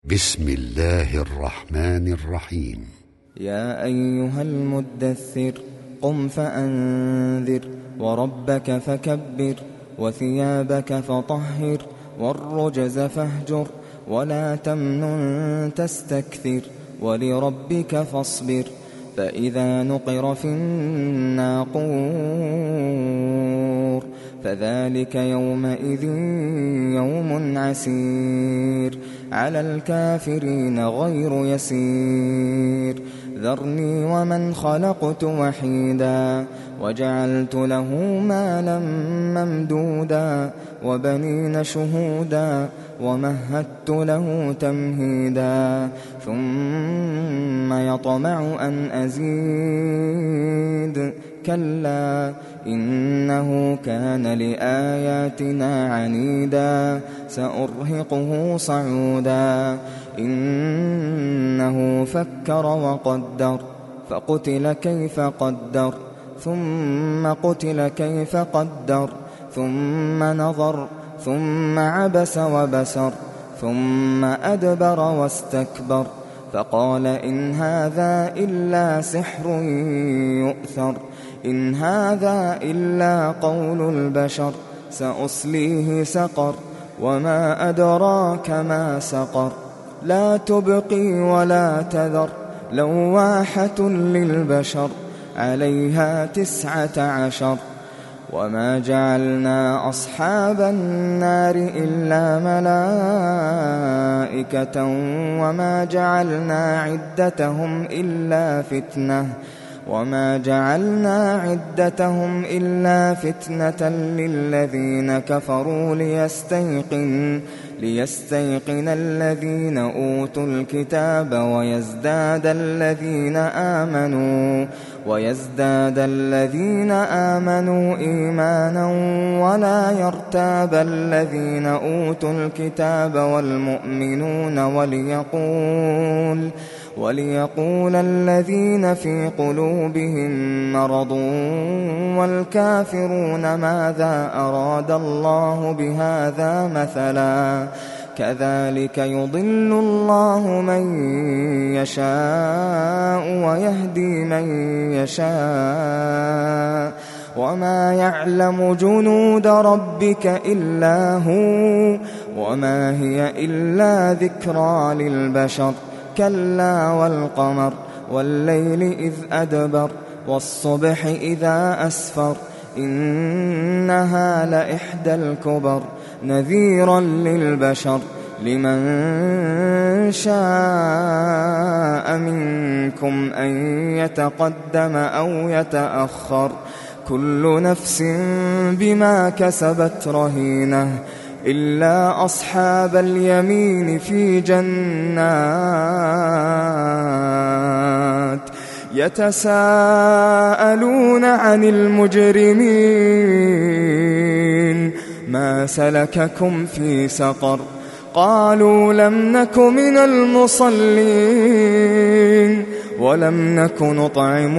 بسم الله الرحمن الرحيم. يا أيها المدثر قم فأنذر وربك فكبر وثيابك فطهر والرجز فاهجر ولا تمنن تستكثر ولربك فاصبر فإذا نقر في الناقور فذلك يومئذ يوم عسير على الكافرين غير يسير ذرني ومن خلقت وحيدا وجعلت له مالا ممدودا وبنين شهودا ومهدت له تمهيدا ثم يطمع أن أزيد كلا إنه كان لآياتنا عنيدا سأرهقه صعودا إنه فكر وقدر فقتل كيف قدر ثم قتل كيف قدر ثم نظر ثم عبس وبسر ثم أدبر واستكبر فقال إن هذا إلا سحر يؤثر إن هذا إلا قول البشر سأصليه سقر وما أدراك ما سقر لا تبقي ولا تذر لواحة للبشر عليها 19 وما جعلنا أصحاب النار إلا ملائكة وما جعلنا عدتهم إلا فتنة للذين كفروا ليستيقن الذين أوتوا الكتاب ويزداد الذين آمنوا إيمانا ولا يرتاب الذين أوتوا الكتاب والمؤمنون وليقول الذين في قلوبهم مرض والكافرون ماذا أراد الله بهذا مثلا كذلك يضل الله من يشاء ويهدي من يشاء وما يعلم جنود ربك إلا هو وما هي إلا ذكرى للبشر كلا والقمر والليل إذ أدبر والصبح إذا أسفر إنها لإحدى الكبر نذيرا للبشر لمن شاء منكم أن يتقدم أو يتأخر كل نفس بما كسبت رهينة إلا أصحاب اليمين في جنات يتساءلون عن المجرمين ما سلككم في سقر قالوا لم نك من المصلين ولم نك نطعم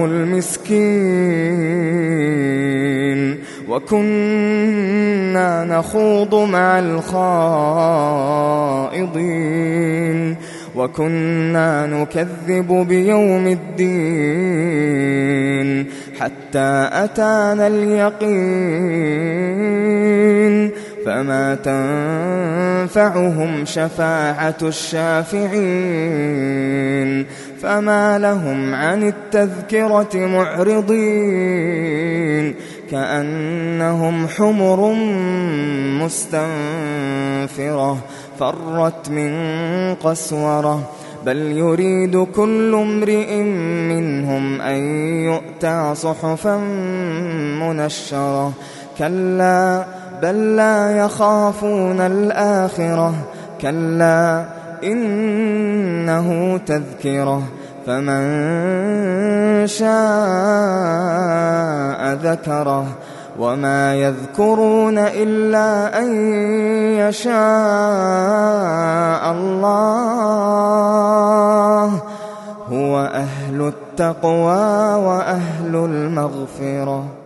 المسكين وكنا نخوض مع الخائضين وكنا نكذب بيوم الدين حتى أتانا اليقين فما تنفعهم شفاعة الشافعين فما لهم عن التذكرة معرضين كأنهم حمر مستنفرة فرت من قسورة بل يريد كل امرئ منهم أن يؤتى صحفا منشرة كلا بل لا يخافون الآخرة كلا إنه تذكرة فمن شاء ذكره وما يذكرون إلا أن يشاء الله هو أهل التقوى وأهل المغفرة.